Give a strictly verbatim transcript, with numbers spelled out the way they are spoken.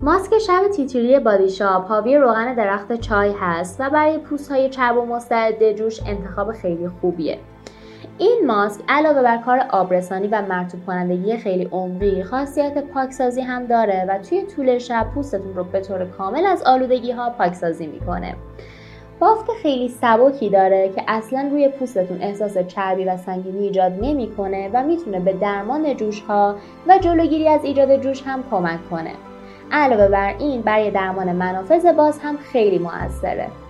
ماسک شب تیتری بادی شاپ حاوی روغن درخت چای هست و برای پوست‌های چرب و مستعد جوش انتخاب خیلی خوبیه. این ماسک علاوه بر کار آبرسانی و مرطوب کنندگی خیلی عمقی، خاصیت پاکسازی هم داره و توی طول شب پوستتون رو به طور کامل از آلودگی ها پاکسازی میکنه. بافت خیلی سبکی داره که اصلا روی پوستتون احساس چربی و سنگینی ایجاد نمیکنه و میتونه به درمان جوش ها و جلوگیری از ایجاد جوش هم کمک کنه. علاوه بر این برای درمان منافذ باز هم خیلی موثره.